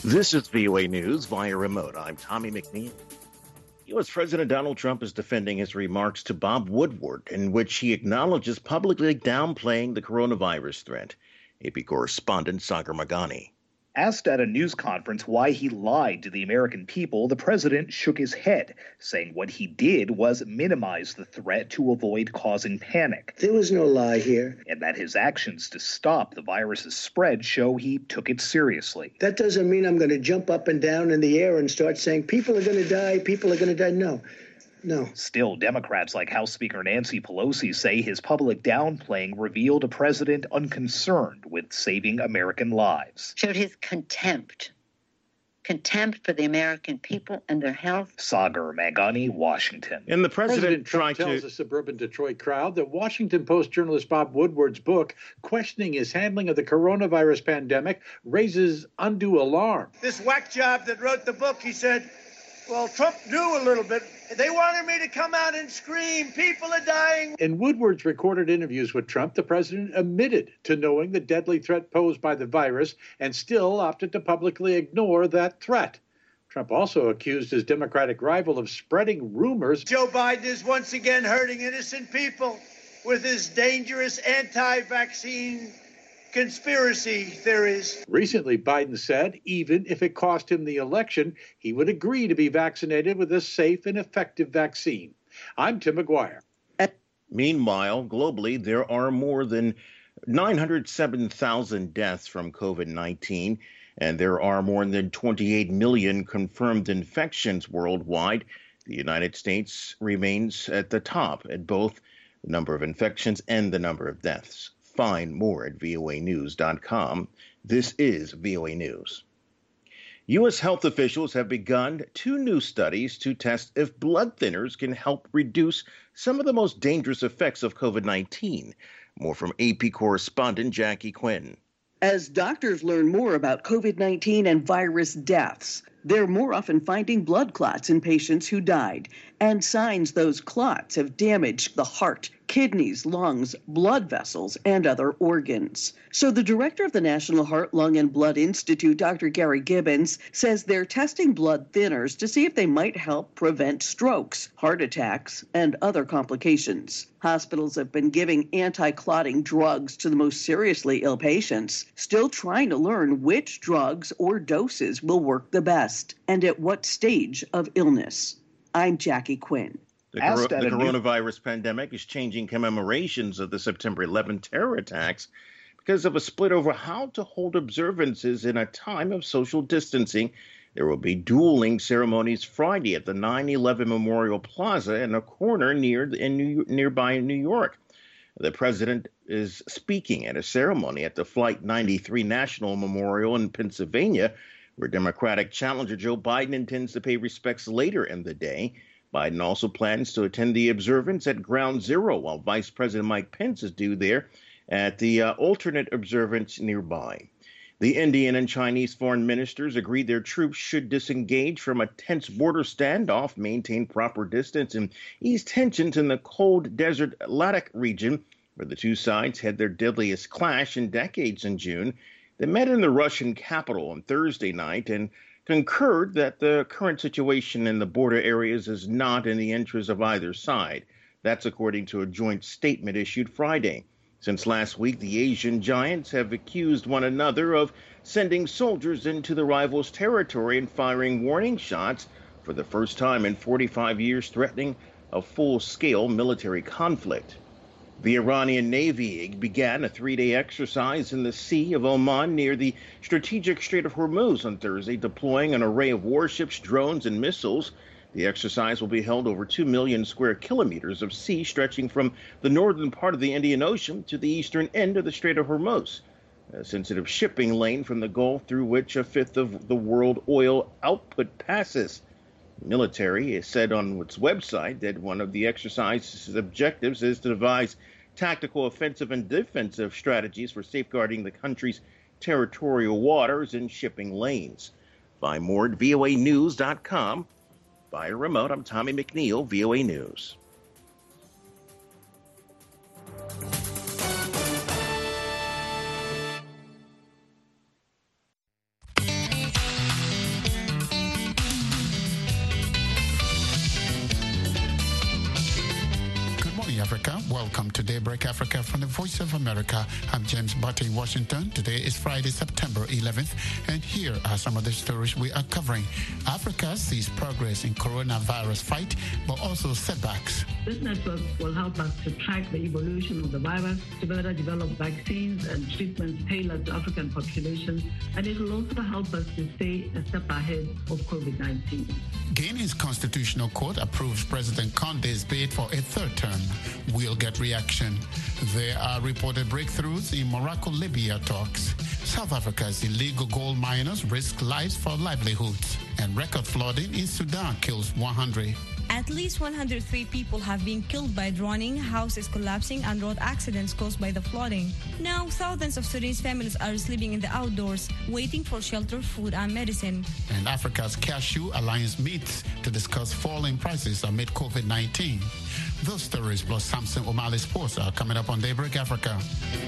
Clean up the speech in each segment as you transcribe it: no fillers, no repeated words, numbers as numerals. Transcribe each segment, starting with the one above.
This is VOA News via remote. I'm Tommy McNeil. U.S. President Donald Trump is defending his remarks to Bob Woodward, in which he acknowledges publicly downplaying the coronavirus threat. AP correspondent Sagar Magani. Asked at a news conference why he lied to the American people, the president shook his head, saying what he did was minimize the threat to avoid causing panic. There was no lie here. And that his actions to stop the virus's spread show he took it seriously. That doesn't mean I'm going to jump up and down in the air and start saying people are going to die, people are going to die. No. Still, Democrats like House Speaker Nancy Pelosi say his public downplaying revealed a president unconcerned with saving American lives. Showed his contempt for the American people and their health. Sagar Magani, Washington. And the president tells a suburban Detroit crowd that Washington Post journalist Bob Woodward's book, questioning his handling of the coronavirus pandemic, raises undue alarm. This whack job that wrote the book, he said, well, Trump knew a little bit. They wanted me to come out and scream, people are dying. In Woodward's recorded interviews with Trump, the president admitted to knowing the deadly threat posed by the virus and still opted to publicly ignore that threat. Trump also accused his Democratic rival of spreading rumors. Joe Biden is once again hurting innocent people with his dangerous anti-vaccine conspiracy theories. Recently, Biden said even if it cost him the election, he would agree to be vaccinated with a safe and effective vaccine. I'm Tim McGuire. Meanwhile, globally, there are more than 907,000 deaths from COVID-19, and there are more than 28 million confirmed infections worldwide. The United States remains at the top at both the number of infections and the number of deaths. Find more at voanews.com. This is VOA News. U.S. health officials have begun 2 new studies to test if blood thinners can help reduce some of the most dangerous effects of COVID-19. More from AP correspondent Jackie Quinn. As doctors learn more about COVID-19 and virus deaths, they're more often finding blood clots in patients who died, and signs those clots have damaged the heart, kidneys, lungs, blood vessels, and other organs. So the director of the National Heart, Lung, and Blood Institute, Dr. Gary Gibbons, says they're testing blood thinners to see if they might help prevent strokes, heart attacks, and other complications. Hospitals have been giving anti-clotting drugs to the most seriously ill patients, still trying to learn which drugs or doses will work the best and at what stage of illness. I'm Jackie Quinn. The coronavirus pandemic is changing commemorations of the September 11 terror attacks because of a split over how to hold observances in a time of social distancing. There will be dueling ceremonies Friday at the 9/11 Memorial Plaza in a corner nearby in New York. The president is speaking at a ceremony at the Flight 93 National Memorial in Pennsylvania, where Democratic challenger Joe Biden intends to pay respects later in the day. Biden also plans to attend the observance at Ground Zero, while Vice President Mike Pence is due there at the alternate observance nearby. The Indian and Chinese foreign ministers agreed their troops should disengage from a tense border standoff, maintain proper distance, and ease tensions in the cold desert Ladakh region, where the two sides had their deadliest clash in decades in June. They met in the Russian capital on Thursday night and concurred that the current situation in the border areas is not in the interest of either side. That's according to a joint statement issued Friday. Since last week, the Asian giants have accused one another of sending soldiers into the rivals' territory and firing warning shots for the first time in 45 years, threatening a full-scale military conflict. The Iranian Navy began a 3-day exercise in the Sea of Oman near the strategic Strait of Hormuz on Thursday, deploying an array of warships, drones, and missiles. The exercise will be held over 2 million square kilometers of sea stretching from the northern part of the Indian Ocean to the eastern end of the Strait of Hormuz, a sensitive shipping lane from the Gulf through which a fifth of the world oil output passes. The military said on its website that one of the exercise's objectives is to devise tactical offensive and defensive strategies for safeguarding the country's territorial waters and shipping lanes. Find more at voanews.com. Via remote, I'm Tommy McNeil, VOA News. Africa. Welcome to Daybreak Africa from the Voice of America. I'm James Butte in Washington. Today is Friday, September 11th, and here are some of the stories we are covering. Africa sees progress in coronavirus fight, but also setbacks. This network will help us to track the evolution of the virus, to better develop vaccines and treatments tailored to African populations, and it will also help us to stay a step ahead of COVID-19. Guinea's Constitutional Court approves President Condé's bid for a third term. We'll get reaction. There are reported breakthroughs in Morocco-Libya talks. South Africa's illegal gold miners risk lives for livelihoods. And record flooding in Sudan kills 100. At least 103 people have been killed by drowning, houses collapsing, and road accidents caused by the flooding. Now, thousands of Sudanese families are sleeping in the outdoors, waiting for shelter, food, and medicine. And Africa's Cashew Alliance meets to discuss falling prices amid COVID-19. Those stories plus Samson O'Malley Sports are coming up on Daybreak Africa.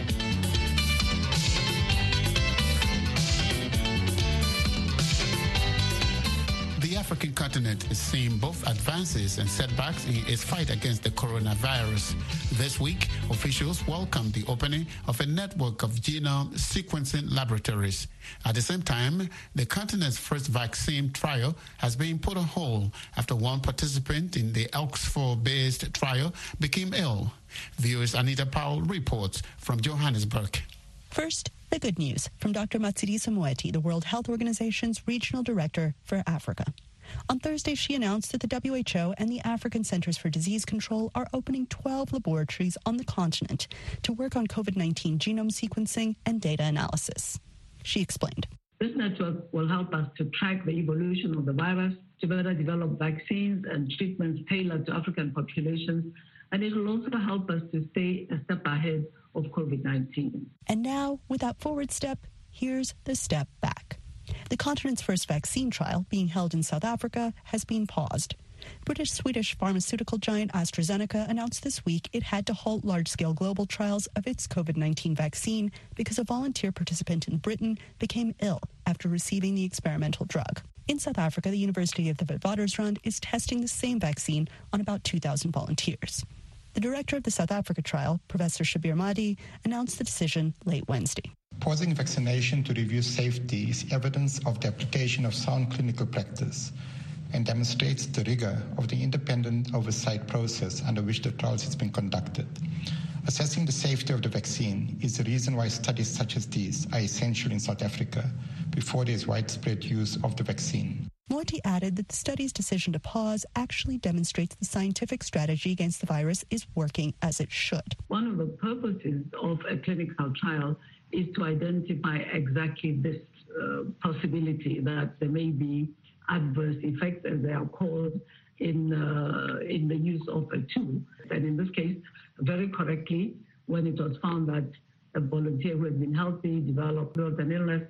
The African continent is seeing both advances and setbacks in its fight against the coronavirus. This week, officials welcomed the opening of a network of genome sequencing laboratories. At the same time, the continent's first vaccine trial has been put on hold after one participant in the Oxford-based trial became ill. Viewers Anita Powell reports from Johannesburg. First, the good news from Dr. Matshidiso Moeti, the World Health Organization's Regional Director for Africa. On Thursday, she announced that the WHO and the African Centers for Disease Control are opening 12 laboratories on the continent to work on COVID-19 genome sequencing and data analysis. She explained. This network will help us to track the evolution of the virus, to better develop vaccines and treatments tailored to African populations, and it will also help us to stay a step ahead of COVID-19. And now, with that forward step, here's the step back. The continent's first vaccine trial, being held in South Africa, has been paused. British-Swedish pharmaceutical giant AstraZeneca announced this week it had to halt large-scale global trials of its COVID-19 vaccine because a volunteer participant in Britain became ill after receiving the experimental drug. In South Africa, the University of the Witwatersrand is testing the same vaccine on about 2,000 volunteers. The director of the South Africa trial, Professor Shabir Mahdi, announced the decision late Wednesday. Pausing vaccination to review safety is evidence of the application of sound clinical practice and demonstrates the rigor of the independent oversight process under which the trials has been conducted. Assessing the safety of the vaccine is the reason why studies such as these are essential in South Africa before there is widespread use of the vaccine. Moeti added that the study's decision to pause actually demonstrates the scientific strategy against the virus is working as it should. One of the purposes of a clinical trial is to identify exactly this possibility that there may be adverse effects, as they are called, in the use of a tool. And in this case, very correctly, when it was found that a volunteer who had been healthy developed an illness,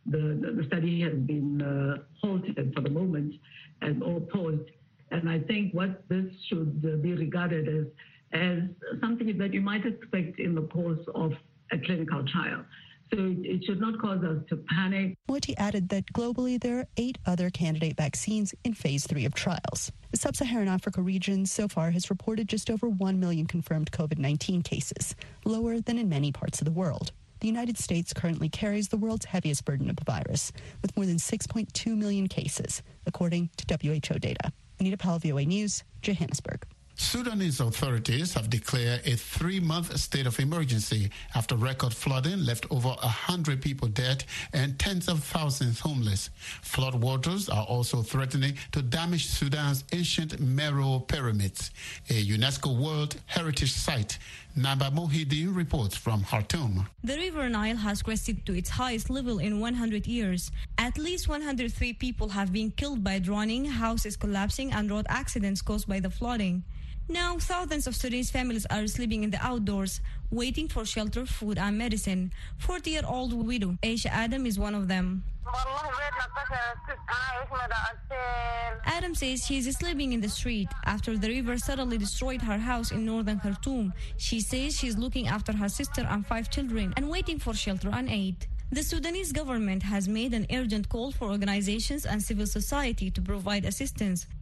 the study has been halted for the moment and or paused. And I think what this should be regarded as something that you might expect in the course of a clinical trial. So it should not cause us to panic. Moeti added that globally there are 8 other candidate vaccines in phase 3 of trials. The sub-Saharan Africa region so far has reported just over 1 million confirmed COVID-19 cases, lower than in many parts of the world. The United States currently carries the world's heaviest burden of the virus, with more than 6.2 million cases, according to WHO data. Anita Powell, VOA News, Johannesburg. Sudanese authorities have declared a 3-month state of emergency after record flooding left over 100 people dead and tens of thousands homeless. Floodwaters are also threatening to damage Sudan's ancient Meroe pyramids, a UNESCO World Heritage Site. Naba Mohideen reports from Khartoum. The River Nile has crested to its highest level in 100 years. At least 103 people have been killed by drowning, houses collapsing, and road accidents caused by the flooding. Now, thousands of Sudanese families are sleeping in the outdoors, waiting for shelter, food, and medicine. 40-year-old widow Aisha Adam is one of them. Adam says she is sleeping in the street after the river suddenly destroyed her house in northern Khartoum. She says she's looking after her sister and 5 children and waiting for shelter and aid. The Sudanese government has made an urgent call for organizations and civil society to provide assistance.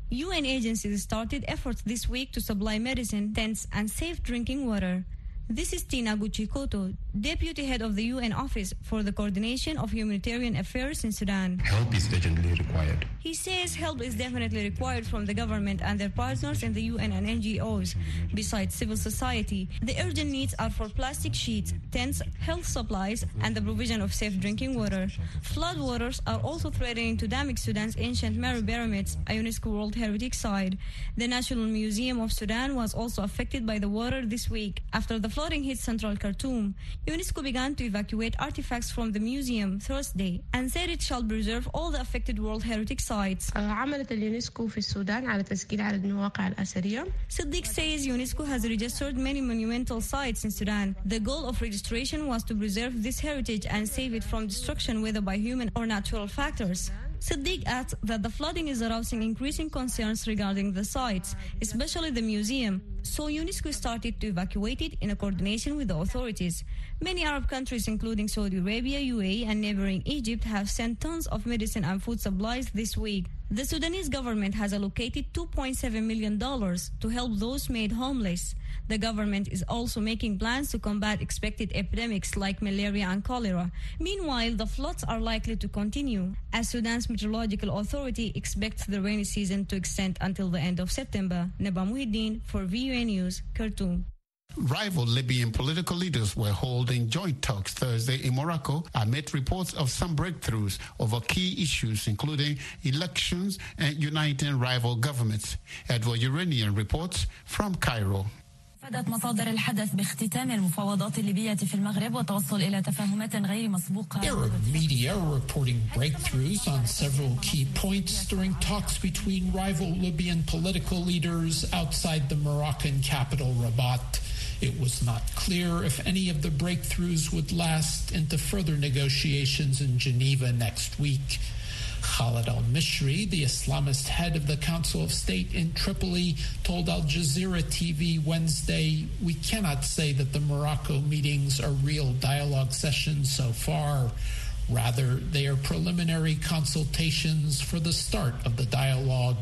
UN agencies started efforts this week to supply medicine, tents, and safe drinking water. This is Tina Guchikoto, Deputy Head of the UN Office for the Coordination of Humanitarian Affairs in Sudan. Help is urgently required. He says help is definitely required from the government and their partners in the UN and NGOs. Besides civil society, the urgent needs are for plastic sheets, tents, health supplies, and the provision of safe drinking water. Flood waters are also threatening to damage Sudan's ancient Meru pyramids, a UNESCO World Heritage Site. The National Museum of Sudan was also affected by the water this week after the flooding hit central Khartoum. UNESCO began to evacuate artifacts from the museum Thursday and said it shall preserve all the affected World Heritage Sites. عملت اليونسكو في السودان على تسجيل عدد من المواقع الأثرية. Siddiq says UNESCO has registered many monumental sites in Sudan. The goal of registration was to preserve this heritage and save it from destruction, whether by human or natural factors. Siddiq adds that the flooding is arousing increasing concerns regarding the sites, especially the museum, so UNESCO started to evacuate it in coordination with the authorities. Many Arab countries, including Saudi Arabia, UAE, and neighboring Egypt, have sent tons of medicine and food supplies this week. The Sudanese government has allocated $2.7 million to help those made homeless. The government is also making plans to combat expected epidemics like malaria and cholera. Meanwhile, the floods are likely to continue, as Sudan's Meteorological Authority expects the rainy season to extend until the end of September. Neba Muhiddin for VOA News, Khartoum. Rival Libyan political leaders were holding joint talks Thursday in Morocco amid reports of some breakthroughs over key issues, including elections and uniting rival governments. Edward Uranian reports from Cairo. أفادت مصادر الحدث باختتام المفاوضات الليبية في المغرب والتوصل إلى تفاهمات غير مسبوقة. Arab media are reporting breakthroughs on several key points during talks between rival Libyan political leaders outside the Moroccan capital Rabat. It was not clear if any of the breakthroughs would last into further negotiations in Geneva next week. Khalid al-Mishri, the Islamist head of the Council of State in Tripoli, told Al Jazeera TV Wednesday, "We cannot say that the Morocco meetings are real dialogue sessions so far. Rather, they are preliminary consultations for the start of the dialogue."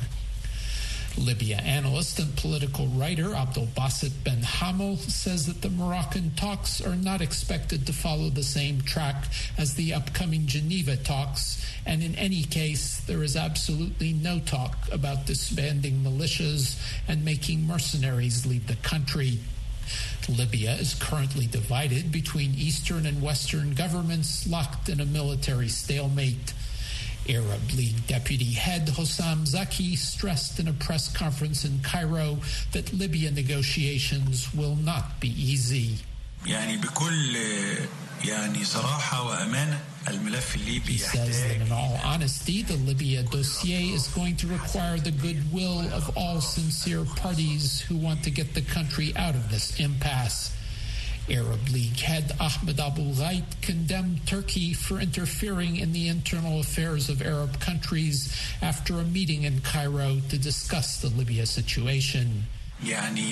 Libya analyst and political writer Abdel Basit Ben Hamel says that the Moroccan talks are not expected to follow the same track as the upcoming Geneva talks, and in any case, there is absolutely no talk about disbanding militias and making mercenaries leave the country. Libya is currently divided between Eastern and Western governments locked in a military stalemate. Arab League deputy head Hossam Zaki stressed in a press conference in Cairo that Libya negotiations will not be easy. He says that in all honesty, the Libya dossier is going to require the goodwill of all sincere parties who want to get the country out of this impasse. Arab League head Ahmed Abul Ghait condemned Turkey for interfering in the internal affairs of Arab countries after a meeting in Cairo to discuss the Libya situation. He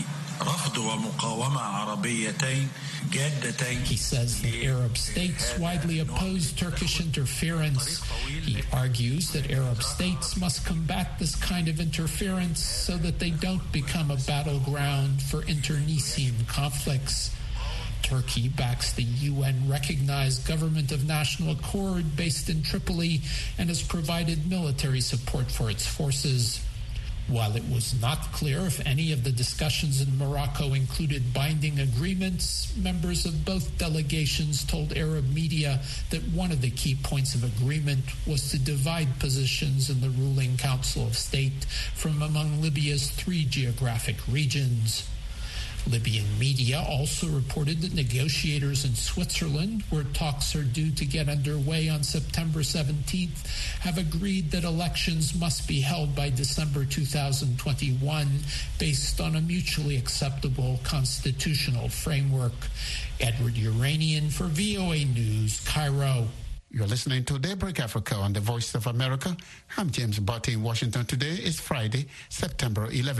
says the Arab states widely oppose Turkish interference. He argues that Arab states must combat this kind of interference so that they don't become a battleground for internecine conflicts. Turkey backs the UN-recognized Government of National Accord based in Tripoli and has provided military support for its forces. While it was not clear if any of the discussions in Morocco included binding agreements, members of both delegations told Arab media that one of the key points of agreement was to divide positions in the ruling Council of State from among Libya's 3 geographic regions. Libyan media also reported that negotiators in Switzerland, where talks are due to get underway on September 17th, have agreed that elections must be held by December 2021 based on a mutually acceptable constitutional framework. Edward Uranian for VOA News, Cairo. You're listening to Daybreak Africa on the Voice of America. I'm James Botti in Washington. Today is Friday, September 11.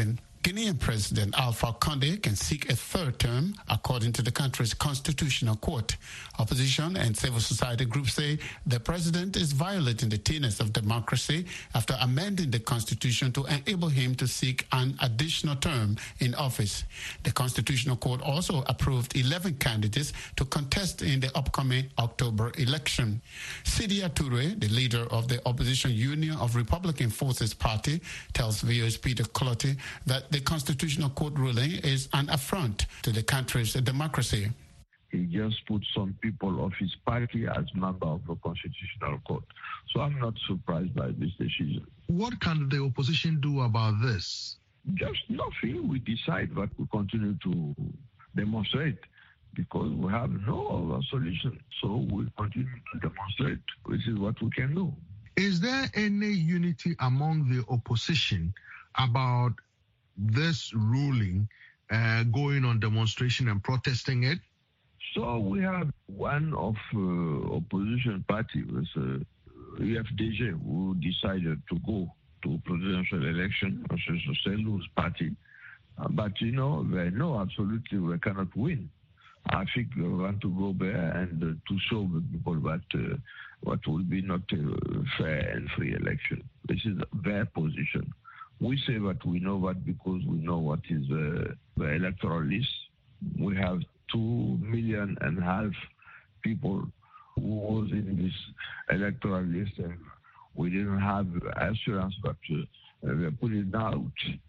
Guinean President Alpha Condé can seek a third term, according to the country's constitutional court. Opposition and civil society groups say the president is violating the tenets of democracy after amending the constitution to enable him to seek an additional term in office. The constitutional court also approved 11 candidates to contest in the upcoming October election. Sidia Toure, the leader of the opposition Union of Republican Forces Party, tells VOA's Peter Clotty that the Constitutional Court ruling is an affront to the country's democracy. He just put some people of his party as member of the Constitutional Court. So I'm not surprised by this decision. What can the opposition do about this? Just nothing. We decide that we continue to demonstrate because we have no other solution. So we continue to demonstrate. This is what we can do. Is there any unity among the opposition about this ruling, going on demonstration and protesting it? So we have one of opposition party, was UFDG, who decided to go to presidential election, versus the Sellou's party. But, they know absolutely we cannot win. I think we want to go there and to show the people that what will be not a fair and free election. This is their position. We say that we know that because we know what is the electoral list. We have 2.5 million people who was in this electoral list, and we didn't have assurance that they put it out.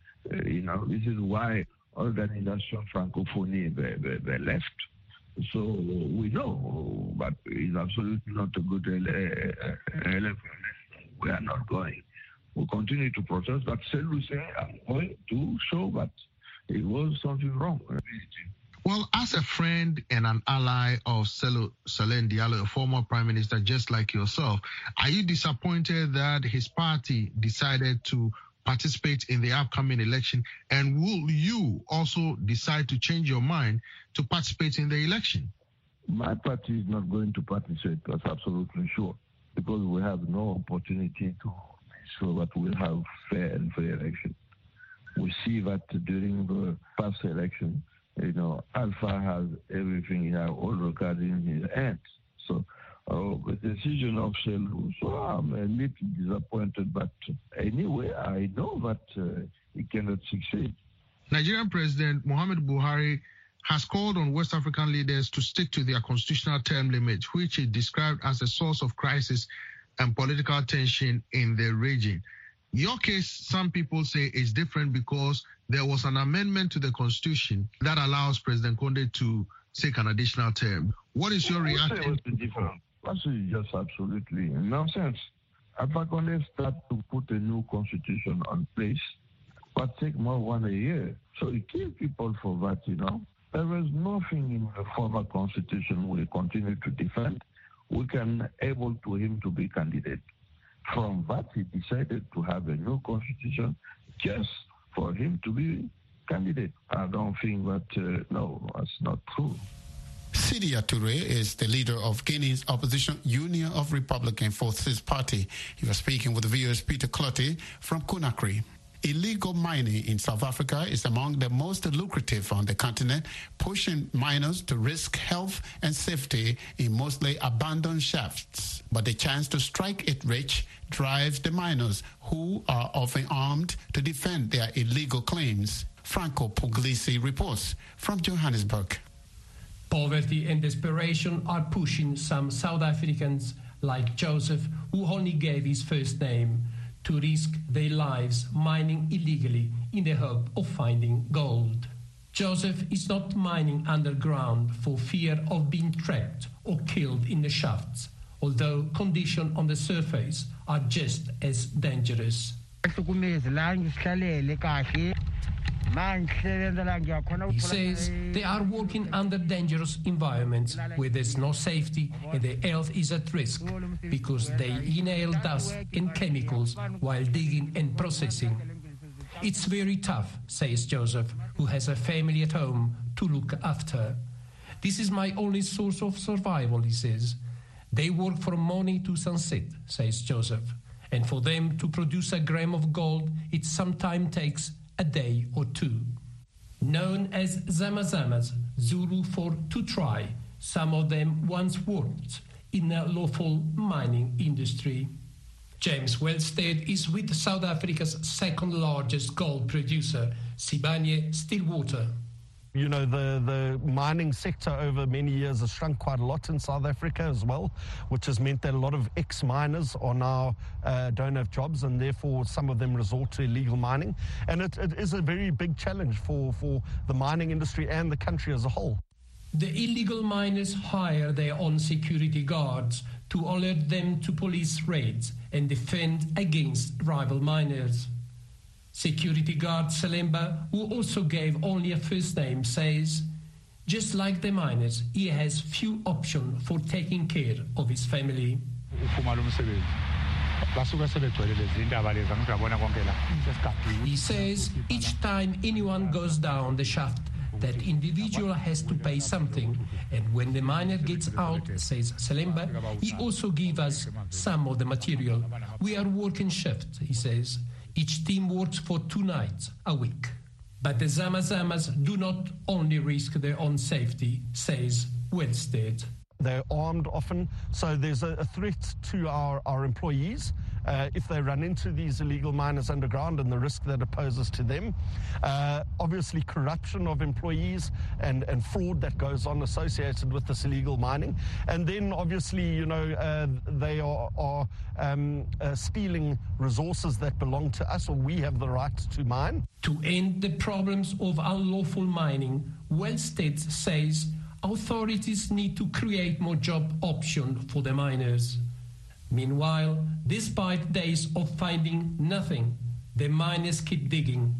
This is why Organisation Francophonie they left. So we know, but it's absolutely not a good election. We are not going. We continue to protest, but Sellou say I'm going to show that it was something wrong. Well, as a friend and an ally of Cellou Diallo, a former prime minister just like yourself, are you disappointed that his party decided to participate in the upcoming election? And will you also decide to change your mind to participate in the election? My party is not going to participate, that's absolutely sure, because we have no opportunity to ensure that we'll have fair and free election. We see that during the past election, Alpha has everything, he has all the cards in his hands. So the decision of Sellou, so I'm a little disappointed, but anyway, I know that he cannot succeed. Nigerian President Muhammadu Buhari has called on West African leaders to stick to their constitutional term limit, which he described as a source of crisis and political tension in the region. Your case, some people say, is different because there was an amendment to the constitution that allows President Condé to take an additional term. What is your reaction? That's just absolutely nonsense. Alpha Condé started to put a new constitution on place, but take more than a year. So he killed people for that, There is nothing in the former constitution we continue to defend. We can able to him to be candidate. From that, he decided to have a new constitution just for him to be candidate. I don't think that, no, that's not true. Sidia Toure is the leader of Guinea's opposition Union of Republican Forces Party. He was speaking with VOA's Peter Clotty from Conakry. Illegal mining in South Africa is among the most lucrative on the continent, pushing miners to risk health and safety in mostly abandoned shafts. But the chance to strike it rich drives the miners, who are often armed, to defend their illegal claims. Franco Puglisi reports from Johannesburg. Poverty and desperation are pushing some South Africans like Joseph, who only gave his first name, to risk their lives mining illegally in the hope of finding gold. Joseph is not mining underground for fear of being trapped or killed in the shafts, although conditions on the surface are just as dangerous. He says they are working under dangerous environments where there's no safety and their health is at risk because they inhale dust and chemicals while digging and processing. It's very tough, says Joseph, who has a family at home to look after. This is my only source of survival, he says. They work from morning to sunset, says Joseph. And for them to produce a gram of gold, it sometimes takes a day or two. Known as Zamazamas, Zulu for to try, some of them once worked in the lawful mining industry. James Wellstead is with South Africa's second largest gold producer, Sibanye-Stillwater. You know, the mining sector over many years has shrunk quite a lot in South Africa as well, which has meant that a lot of ex-miners are now don't have jobs, and therefore some of them resort to illegal mining. And it is a very big challenge for the mining industry and the country as a whole. The illegal miners hire their own security guards to alert them to police raids and defend against rival miners. Security guard Selemba, who also gave only a first name, says, just like the miners, he has few options for taking care of his family. He says each time anyone goes down the shaft, that individual has to pay something, and when the miner gets out, says Selemba, he also gives us some of the material. We are working shift, he says. Each team works for 2 nights a week. But the Zamazamas do not only risk their own safety, says Wellstead. They're armed often, so there's a threat to our employees if they run into these illegal miners underground and the risk that it poses to them. Obviously, corruption of employees and fraud that goes on associated with this illegal mining. And then, obviously, you know, they are stealing resources that belong to us, or we have the right to mine. To end the problems of unlawful mining, Wellstead says authorities need to create more job options for the miners. Meanwhile, despite days of finding nothing, the miners keep digging.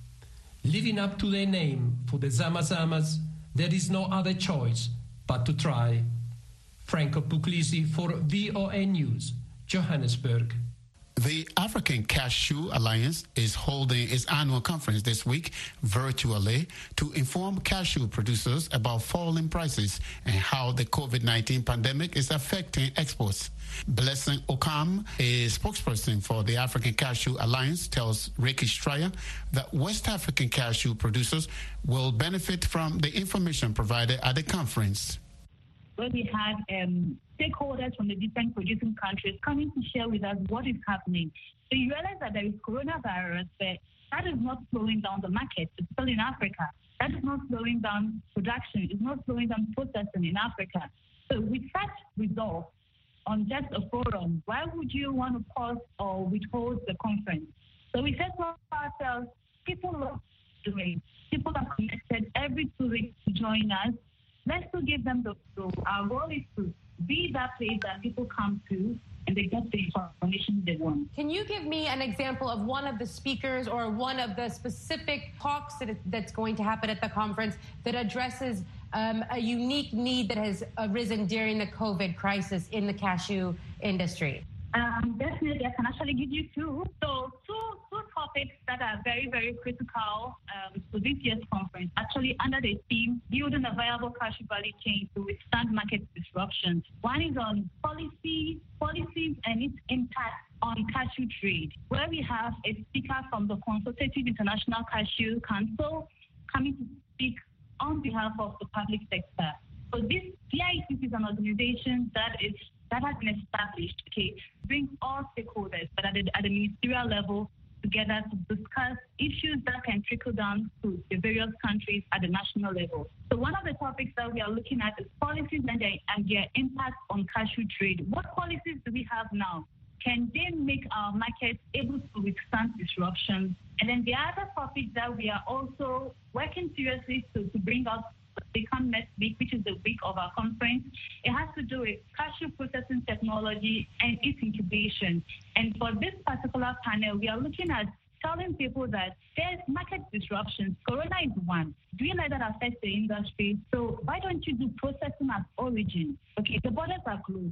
Living up to their name, for the Zamazamas, there is no other choice but to try. Franco Puglisi for VOA News, Johannesburg. The African Cashew Alliance is holding its annual conference this week virtually to inform cashew producers about falling prices and how the COVID-19 pandemic is affecting exports. Blessing Okam, a spokesperson for the African Cashew Alliance, tells Ricky Stryer that West African cashew producers will benefit from the information provided at the conference. Where we have stakeholders from the different producing countries coming to share with us what is happening. So you realize that there is coronavirus, but that is not slowing down the market. It's still in Africa. That is not slowing down production. It's not slowing down processing in Africa. So with such results on just a forum, why would you want to pause or withhold the conference? So we said to ourselves, people love doing. People are connected every 2 weeks to join us. Let's still give them the floor. Our goal is to be that place that people come to and they get the information they want. Can you give me an example of one of the speakers or one of the specific talks that's going to happen at the conference that addresses a unique need that has arisen during the COVID crisis in the cashew industry? Definitely, I can actually give you two. So two topics that are very, very critical for this year's conference, actually under the theme, building a viable cashew value chain to withstand market disruptions. One is on policies and its impact on cashew trade, where we have a speaker from the Consultative International Cashew Council coming to speak on behalf of the public sector. So this CICC is an organization that has been established, brings all stakeholders, but at the ministerial level together to discuss issues that can trickle down to the various countries at the national level. So one of the topics that we are looking at is policies and their impact on cashew trade. What policies do we have now? Can they make our markets able to withstand disruptions? And then the other topic that we are also working seriously to bring out come next week, which is the week of our conference, it has to do with cashew processing technology and its incubation. And for this particular panel, we are looking at telling people that there's market disruptions. Corona is one. Do you let that affect the industry? So why don't you do processing at origin? Okay, the borders are closed.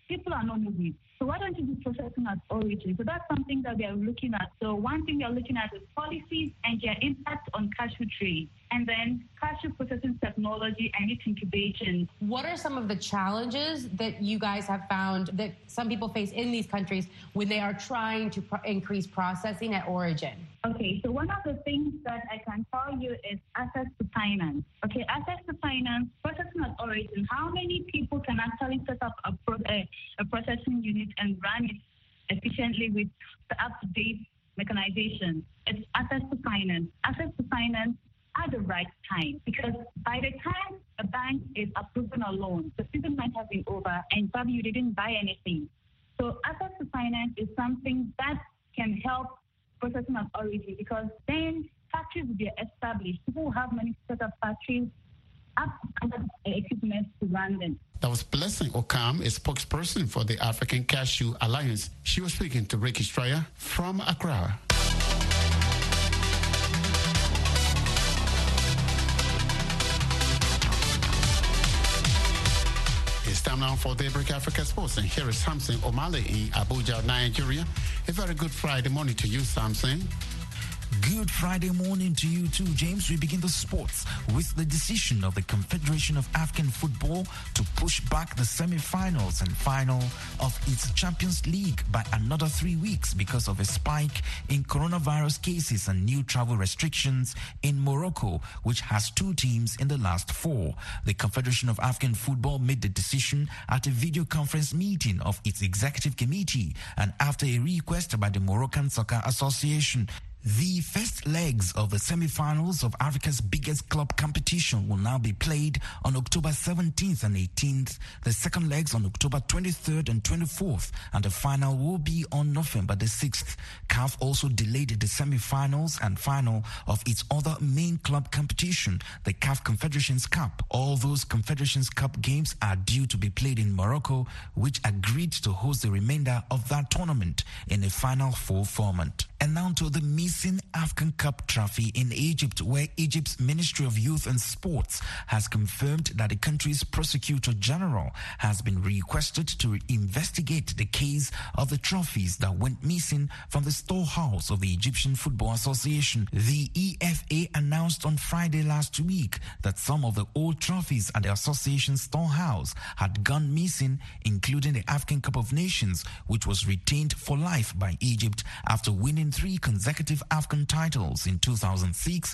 people are not moving. So why don't you do processing at origin? So that's something that we are looking at. So one thing we are looking at is policies and their impact on cashew trade, and then cashew processing technology and its incubation. What are some of the challenges that you guys have found that some people face in these countries when they are trying to increase processing at origin? Okay, so one of the things that I can tell you is access to finance. Okay, access to finance, processing at origin. How many people can actually set up a processing unit and run it efficiently with the up-to-date mechanization? It's access to finance. Access to finance at the right time, because by the time a bank is approving a loan, the season might have been over and probably you didn't buy anything. So access to finance is something that can help processing at origin, because then factories will be established. People will have money to set up factories, up equipment to run them. That was Blessing Okam, a spokesperson for the African Cashew Alliance. She was speaking to Ricky Stryer from Accra. It's time now for Daybreak Africa Sports, and here is Samson O'Malley in Abuja, Nigeria. A very good Friday morning to you, Samson. Good Friday morning to you too, James. We begin the sports with the decision of the Confederation of African Football to push back the semi-finals and final of its Champions League by another 3 weeks because of a spike in coronavirus cases and new travel restrictions in Morocco, which has 2 teams in the last 4. The Confederation of African Football made the decision at a video conference meeting of its executive committee and after a request by the Moroccan Soccer Association. The first legs of the semi-finals of Africa's biggest club competition will now be played on October 17th and 18th, the second legs on October 23rd and 24th, and the final will be on November the 6th. CAF also delayed the semi-finals and final of its other main club competition, the CAF Confederations Cup. All those Confederations Cup games are due to be played in Morocco, which agreed to host the remainder of that tournament in a Final Four format. And now to the missing African Cup trophy in Egypt, where Egypt's Ministry of Youth and Sports has confirmed that the country's Prosecutor General has been requested to investigate the case of the trophies that went missing from the storehouse of the Egyptian Football Association. The EFA announced on Friday last week that some of the old trophies at the association's storehouse had gone missing, including the African Cup of Nations, which was retained for life by Egypt after winning 3 consecutive African titles in 2006,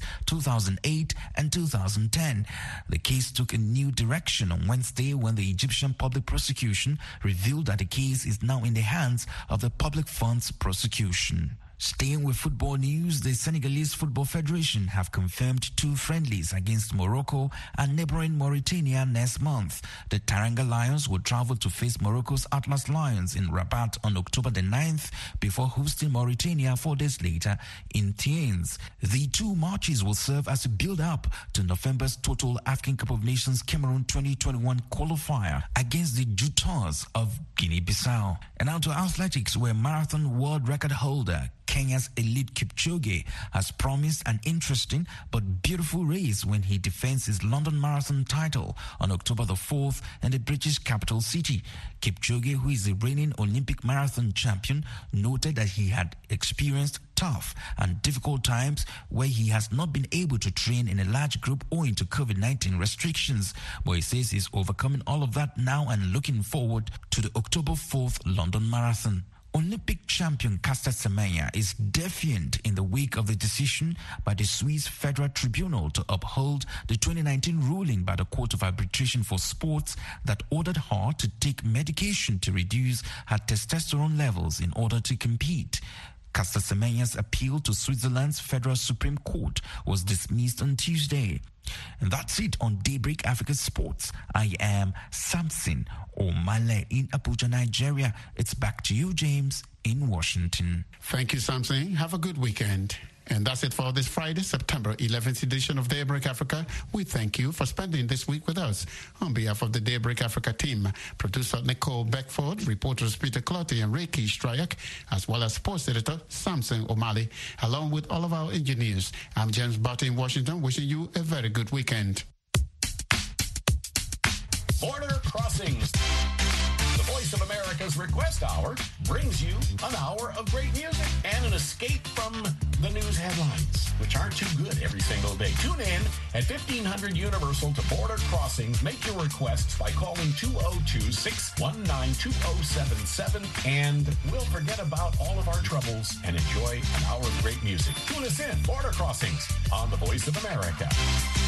2008 and 2010. The case took a new direction on Wednesday when the Egyptian Public Prosecution revealed that the case is now in the hands of the Public Funds Prosecution. Staying with football news, the Senegalese Football Federation have confirmed 2 friendlies against Morocco and neighboring Mauritania next month. The Teranga Lions will travel to face Morocco's Atlas Lions in Rabat on October the 9th before hosting Mauritania 4 days later in Tienz. The 2 matches will serve as a build-up to November's total African Cup of Nations Cameroon 2021 qualifier against the Jutars of Guinea-Bissau. And now to athletics, where marathon world record holder Kenya's Eliud Kipchoge has promised an interesting but beautiful race when he defends his London Marathon title on October the 4th in the British capital city. Kipchoge, who is the reigning Olympic marathon champion, noted that he had experienced tough and difficult times where he has not been able to train in a large group owing to COVID-19 restrictions, but he says he's overcoming all of that now and looking forward to the October 4th London Marathon. Olympic champion Caster Semenya is defiant in the wake of the decision by the Swiss Federal Tribunal to uphold the 2019 ruling by the Court of Arbitration for Sports that ordered her to take medication to reduce her testosterone levels in order to compete. Caster Semenya's appeal to Switzerland's Federal Supreme Court was dismissed on Tuesday. And that's it on Daybreak Africa Sports. I am Samson O'Malley in Abuja, Nigeria. It's back to you, James, in Washington. Thank you, Samson. Have a good weekend. And that's it for this Friday, September 11th edition of Daybreak Africa. We thank you for spending this week with us. On behalf of the Daybreak Africa team, producer Nicole Beckford, reporters Peter Clotty and Ricky Stryak, as well as sports editor Samson O'Malley, along with all of our engineers, I'm James Barton in Washington, wishing you a very good weekend. Border Crossings, the voice Voice of America's Request Hour brings you an hour of great music and an escape from the news headlines, which aren't too good every single day. Tune in at 1500 Universal to Border Crossings. Make your requests by calling 202-619-2077, and we'll forget about all of our troubles and enjoy an hour of great music. Tune us in, Border Crossings, on the Voice of America.